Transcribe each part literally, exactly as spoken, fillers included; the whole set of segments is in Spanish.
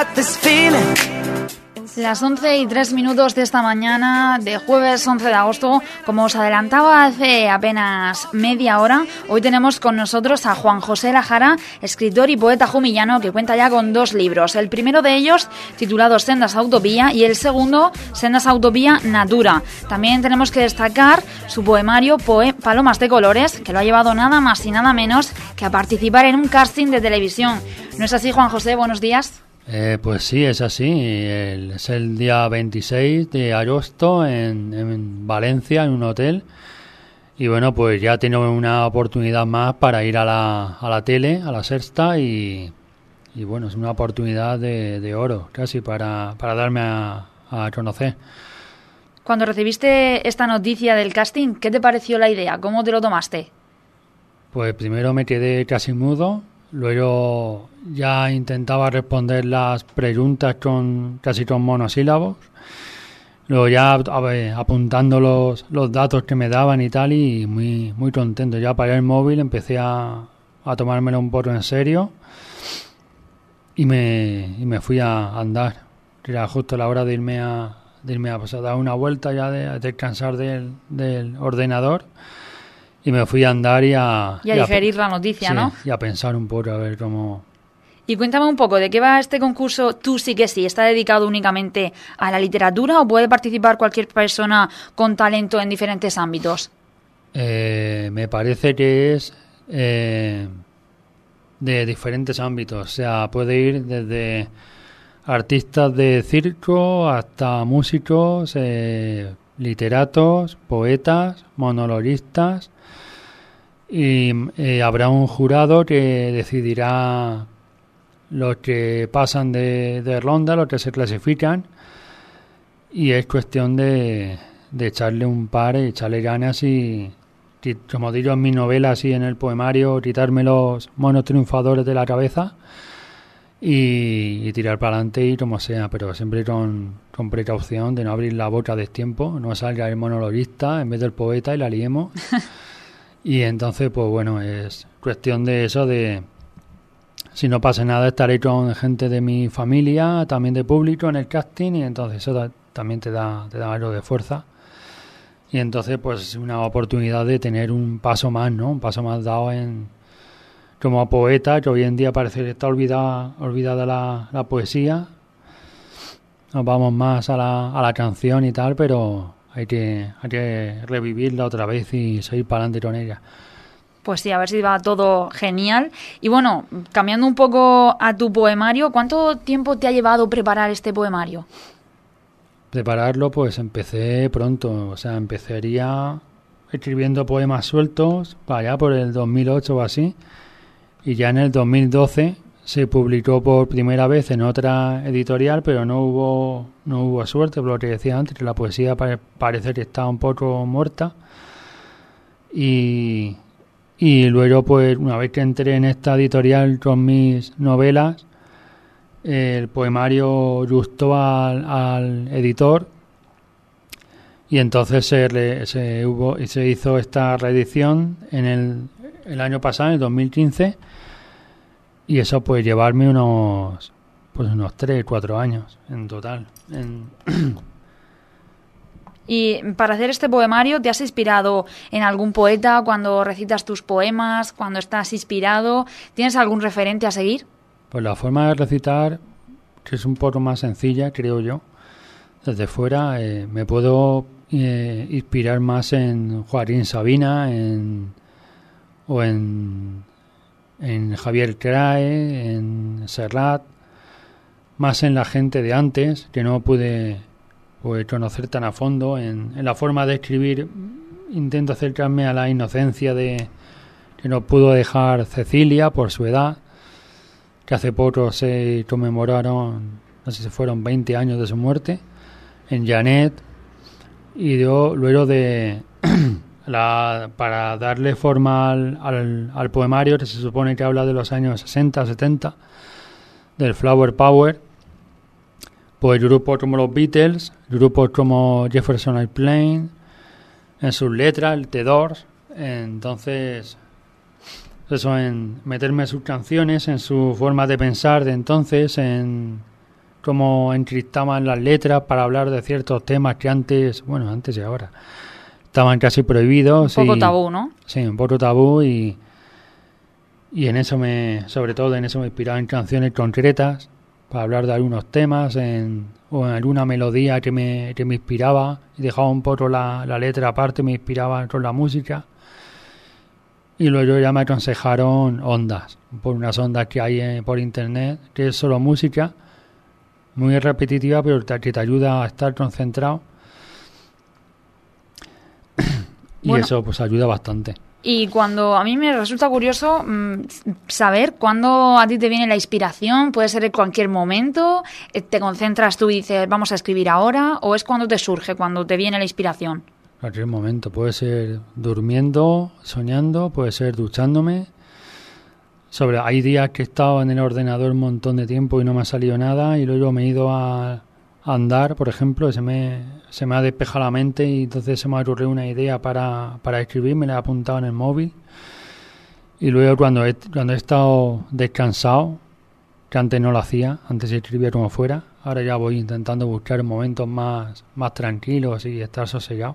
got this feeling. Las once y tres minutos de esta mañana de jueves once de agosto, como os adelantaba hace apenas media hora, hoy tenemos con nosotros a Juan José Lajara, escritor y poeta jumillano que cuenta ya con dos libros. El primero de ellos titulado Sendas Autovía y el segundo Sendas Autovía Natura. También tenemos que destacar su poemario Poe- Palomas de Colores, que lo ha llevado nada más y nada menos que a participar en un casting de televisión. ¿No es así, Juan José? Buenos días. Eh, pues sí, es así. El, es el día veintiséis de agosto en, en Valencia, en un hotel. Y bueno, pues ya tengo una oportunidad más para ir a la, a la tele, a la Sexta. Y, y bueno, es una oportunidad de, de oro, casi, para, para darme a, a conocer. Cuando recibiste esta noticia del casting, ¿qué te pareció la idea? ¿Cómo te lo tomaste? Pues primero me quedé casi mudo. Luego ya intentaba responder las preguntas con casi con monosílabos. Luego ya a ver, apuntando los, los datos que me daban y tal, y muy muy contento. Ya apagué el móvil, empecé a, a tomármelo un poco en serio y me, y me fui a andar. Era justo la hora de irme a, de irme a, pues, a dar una vuelta ya, de, a descansar del, del ordenador. Y me fui a andar y a... Y a digerir la noticia, sí, ¿no? Y a pensar un poco, a ver cómo... Y cuéntame un poco, ¿de qué va este concurso Tú sí que sí? ¿Está dedicado únicamente a la literatura o puede participar cualquier persona con talento en diferentes ámbitos? Eh, me parece que es eh, de diferentes ámbitos. O sea, puede ir desde artistas de circo hasta músicos, eh, literatos, poetas, monologuistas... Y eh, habrá un jurado que decidirá los que pasan de, de ronda, los que se clasifican, y es cuestión de, de echarle un par, echarle ganas y, y, como digo en mi novela, así en el poemario, quitarme los monos triunfadores de la cabeza y, y tirar para adelante y como sea, pero siempre con, con precaución de no abrir la boca a destiempo, no salga el monologuista en vez del poeta y la liemos. Y entonces, pues bueno, es cuestión de eso, de si no pasa nada, estaré con gente de mi familia, también de público en el casting, y entonces eso da, también te da, te da algo de fuerza. Y entonces, pues es una oportunidad de tener un paso más, ¿no? Un paso más dado en como poeta, que hoy en día parece que está olvidada, olvidada la, la poesía. Nos vamos más a la, a la canción y tal, pero... Hay que, hay que revivirla otra vez y seguir para adelante con ella. Pues sí, a ver si va todo genial. Y bueno, cambiando un poco a tu poemario, ¿cuánto tiempo te ha llevado preparar este poemario? Prepararlo, pues empecé pronto. O sea, empezaría escribiendo poemas sueltos, allá por el dos mil ocho o así. Y ya en el dos mil doce se publicó por primera vez en otra editorial, pero no hubo no hubo suerte, por lo que decía antes, que la poesía pare, parece que está un poco muerta. Y, y luego, pues una vez que entré en esta editorial con mis novelas, el poemario gustó al, al editor y entonces se, re, se, hubo, se hizo esta reedición en el, el año pasado, en el dos mil quince. Y eso puede llevarme unos pues unos tres, cuatro años en total. En... Y para hacer este poemario, ¿te has inspirado en algún poeta cuando recitas tus poemas, cuando estás inspirado? ¿Tienes algún referente a seguir? Pues la forma de recitar, que es un poco más sencilla, creo yo. Desde fuera eh, me puedo eh, inspirar más en Joaquín Sabina, en o en... en Javier Crae, en Serrat, más en la gente de antes, que no pude pues, conocer tan a fondo. En, en la forma de escribir intento acercarme a la inocencia de que nos pudo dejar Cecilia por su edad, que hace poco se conmemoraron, no sé si fueron veinte años de su muerte, en Janet, y yo, luego de... La, para darle forma al, al, al poemario, que se supone que habla de los años sesenta, setenta, del Flower Power, pues grupos como los Beatles, grupos como Jefferson Airplane, en sus letras, el The Doors, entonces eso, en meterme en sus canciones, en su forma de pensar de entonces, en cómo encriptaban las letras para hablar de ciertos temas que antes, bueno, antes y ahora, estaban casi prohibidos. Un poco y, tabú, ¿no? Sí, un poco tabú y, y en eso me, sobre todo en eso me inspiraba en canciones concretas para hablar de algunos temas en, o en alguna melodía que me, que me inspiraba y dejaba un poco la, la letra aparte, me inspiraba con la música. Y luego ya me aconsejaron ondas, por unas ondas que hay eh, por internet, que es solo música, muy repetitiva, pero que te ayuda a estar concentrado. Y bueno, eso pues ayuda bastante. Y cuando a mí me resulta curioso mmm, saber cuándo a ti te viene la inspiración, puede ser en cualquier momento, te concentras tú y dices vamos a escribir ahora, o es cuando te surge, cuando te viene la inspiración. Cualquier momento, puede ser durmiendo, soñando, puede ser duchándome. Sobre, hay días que he estado en el ordenador un montón de tiempo y no me ha salido nada y luego me he ido a, a andar, por ejemplo, y se me, se me ha despejado la mente y entonces se me ha ocurrido una idea para, para escribir, me la he apuntado en el móvil. Y luego cuando he, cuando he estado descansado, que antes no lo hacía, antes escribía como fuera, ahora ya voy intentando buscar momentos más, más tranquilos y estar sosegado.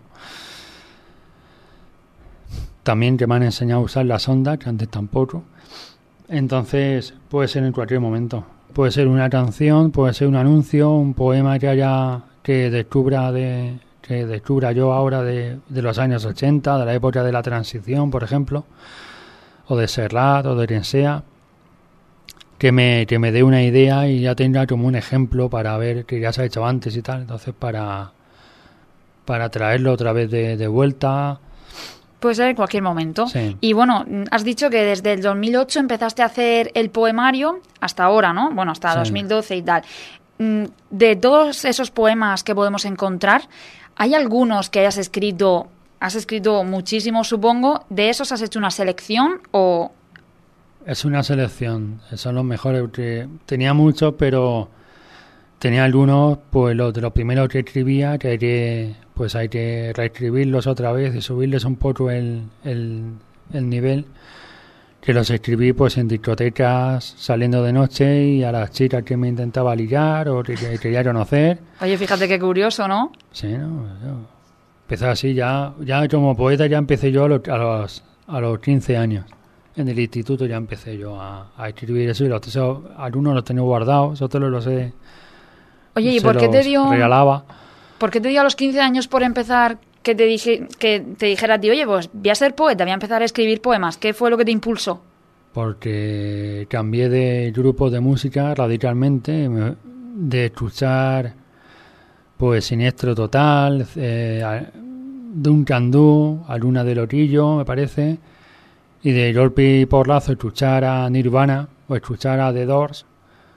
También que me han enseñado a usar las ondas, que antes tampoco. Entonces puede ser en cualquier momento. Puede ser una canción, puede ser un anuncio, un poema que haya que descubra de que descubra yo ahora de, de los años ochenta, de la época de la transición, por ejemplo, o de Serrat, o de quien sea, que me, que me dé una idea y ya tenga como un ejemplo para ver que ya se ha hecho antes y tal. Entonces para, para traerlo otra vez de, de vuelta. Puede ser en cualquier momento. Sí. Y bueno, has dicho que desde el dos mil ocho empezaste a hacer el poemario hasta ahora, ¿no? Bueno, hasta sí. dos mil doce y tal. De todos esos poemas que podemos encontrar, ¿hay algunos que hayas escrito? Has escrito muchísimos, supongo. ¿De esos has hecho una selección o...? Es una selección. Son los mejores. Que tenía muchos, pero tenía algunos, pues los de los primeros que escribía, que hay que, pues hay que reescribirlos otra vez y subirles un poco el, el, el nivel. Que los escribí pues en discotecas saliendo de noche y a las chicas que me intentaba ligar o que, que quería conocer. Oye, fíjate qué curioso, ¿no? Sí, no, yo empecé así, ya, ya como poeta ya empecé yo a los, a los, a los quince años. En el instituto ya empecé yo a, a escribir eso y los esos, algunos los tenía guardados, otros los he Oye, ¿y por qué te dio regalaba? ¿Por qué te dio a los quince años por empezar que te dije que te dijera a ti, oye, pues voy a ser poeta, voy a empezar a escribir poemas? ¿Qué fue lo que te impulsó? Porque cambié de grupo de música radicalmente, de escuchar pues Siniestro Total, eh, Duncan Du, a Luna del Orillo, me parece, y de golpe y porrazo escuchar a Nirvana o escuchar a The Doors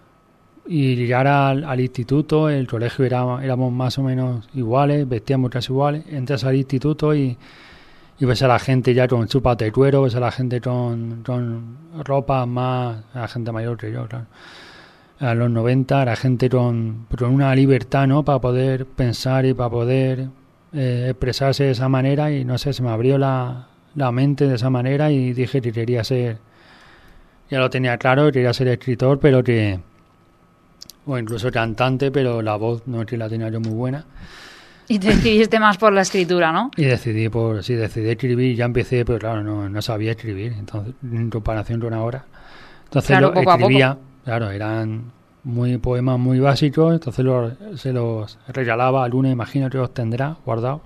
y llegar al, al instituto. El colegio era, éramos más o menos iguales, vestíamos casi iguales. Entras al instituto y, y ves a la gente ya con chupas de cuero, ves a la gente con, con ropa más, a la gente mayor que yo, claro. A los noventa, la gente con, con una libertad, ¿no?, para poder pensar y para poder eh, expresarse de esa manera, y no sé, se me abrió la, la mente de esa manera y dije que quería ser, ya lo tenía claro, quería ser escritor, pero que, o incluso cantante, pero la voz no es que la tenía yo muy buena. Y te decidiste más por la escritura, ¿no? Y decidí por, sí, decidí escribir, ya empecé, pero claro, no, no sabía escribir, entonces, en comparación con ahora. Entonces claro, lo poco escribía, a poco. Claro, eran muy poemas muy básicos, entonces los, se los regalaba a Luna, imagino que los tendrá guardados.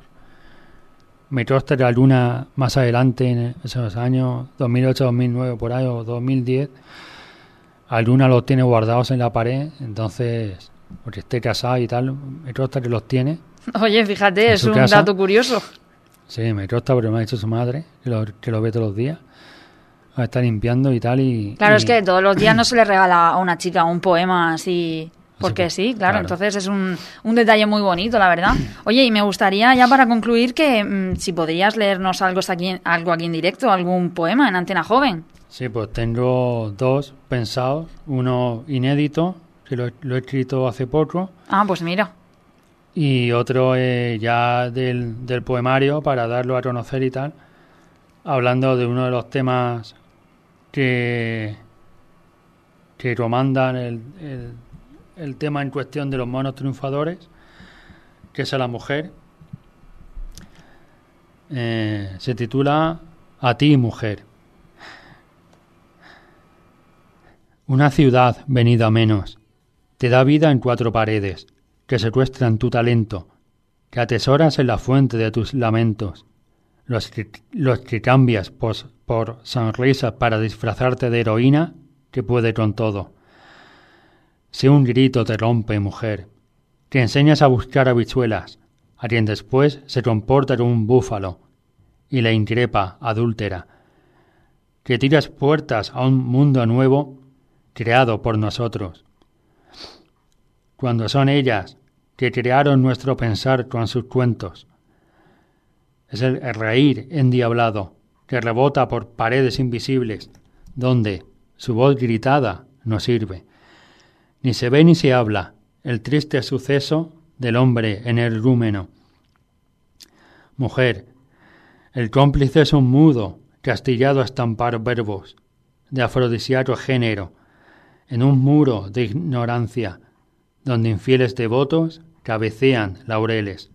Me consta que a Luna más adelante, en esos años dos mil ocho, dos mil nueve, por ahí, o dos mil diez, a Luna los tiene guardados en la pared, entonces, porque esté casada y tal, me consta que los tiene. Oye, fíjate, es un casa. dato curioso. Sí, me consta porque me ha dicho su madre, que lo, que lo ve todos los días. Está limpiando y tal y... Claro, y... es que todos los días no se le regala a una chica un poema así... Porque sí, sí claro, claro, entonces es un, un detalle muy bonito, la verdad. Oye, y me gustaría ya para concluir que mmm, si podrías leernos algo aquí, algo aquí en directo, algún poema en Antena Joven. Sí, pues tengo dos pensados, uno inédito, que lo, lo he escrito hace poco. Ah, pues mira. Y otro eh, ya del, del poemario para darlo a conocer y tal, hablando de uno de los temas que, que comandan el, el, el tema en cuestión de los monos triunfadores, que es a la mujer. Eh, se titula A ti, mujer. Una ciudad venida a menos te da vida en cuatro paredes, que secuestran tu talento, que atesoras en la fuente de tus lamentos, los que, los que cambias por, por sonrisas para disfrazarte de heroína que puede con todo. Si un grito te rompe, mujer, que enseñas a buscar habichuelas, a quien después se comporta como un búfalo, y la increpa adúltera, que tiras puertas a un mundo nuevo creado por nosotros, cuando son ellas que crearon nuestro pensar con sus cuentos. Es el reír endiablado que rebota por paredes invisibles, donde su voz gritada no sirve. Ni se ve ni se habla el triste suceso del hombre en el rúmeno. Mujer, el cómplice es un mudo castillado a estampar verbos de afrodisíaco género en un muro de ignorancia donde infieles devotos cabecean laureles.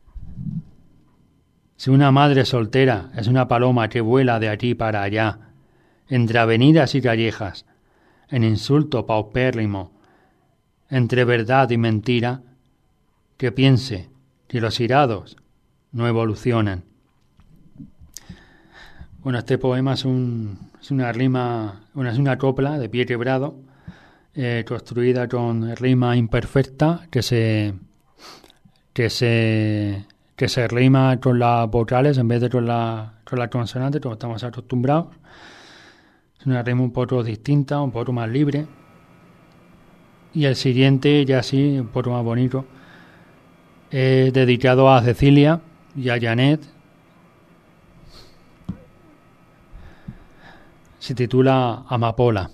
Si una madre soltera es una paloma que vuela de aquí para allá, entre avenidas y callejas, en insulto paupérrimo, entre verdad y mentira, que piense que los irados no evolucionan. Bueno, este poema es, un, es una rima, una, es una copla de pie quebrado, eh, construida con rima imperfecta, que se que se que se rima con las vocales en vez de con la con las consonantes, como estamos acostumbrados. Es una rima un poco distinta, un poco más libre. Y el siguiente, ya sí, un poco más bonito, es dedicado a Cecilia y a Janet. Se titula Amapola.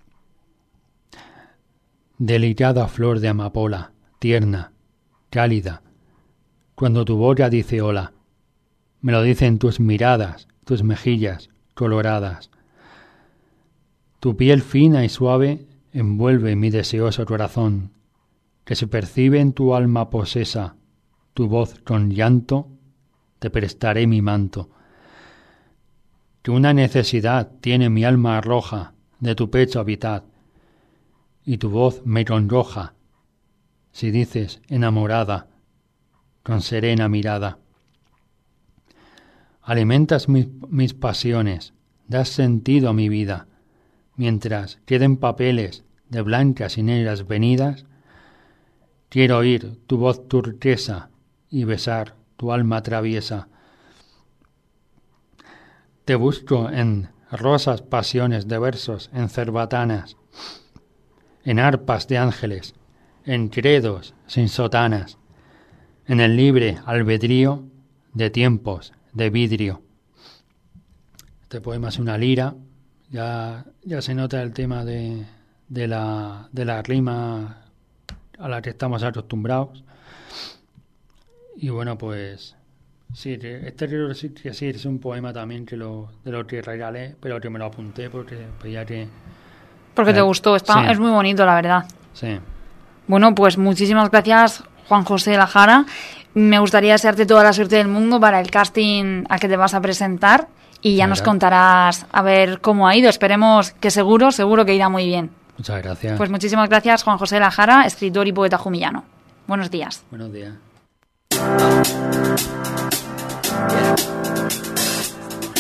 Delicada flor de amapola, tierna, cálida, cuando tu boca dice hola, me lo dicen tus miradas, tus mejillas coloradas. Tu piel fina y suave envuelve mi deseoso corazón, que se percibe en tu alma posesa, tu voz con llanto, te prestaré mi manto. Que una necesidad tiene mi alma roja de tu pecho habitat, y tu voz me congoja, si dices enamorada, con serena mirada. Alimentas mis, mis pasiones, das sentido a mi vida, mientras queden papeles de blancas y negras venidas, quiero oír tu voz turquesa y besar tu alma traviesa. Te busco en rosas pasiones de versos, en cerbatanas, en arpas de ángeles, en credos sin sotanas, en el libre albedrío de tiempos de vidrio. Este poema es una lira, ya, ya se nota el tema de, de, la, de la rima a la que estamos acostumbrados. Y bueno, pues sí, este creo sí, sí, es un poema también que lo, de lo que regalé, pero que me lo apunté porque veía que... Porque te gustó, está, sí. Es muy bonito, la verdad. Sí. Bueno, pues muchísimas gracias, Juan José Lajara. Me gustaría desearte toda la suerte del mundo para el casting al que te vas a presentar y ya Muchas nos gracias. Contarás a ver cómo ha ido. Esperemos que seguro, seguro que irá muy bien. Muchas gracias. Pues muchísimas gracias, Juan José Lajara, escritor y poeta jumillano. Buenos días. Buenos días.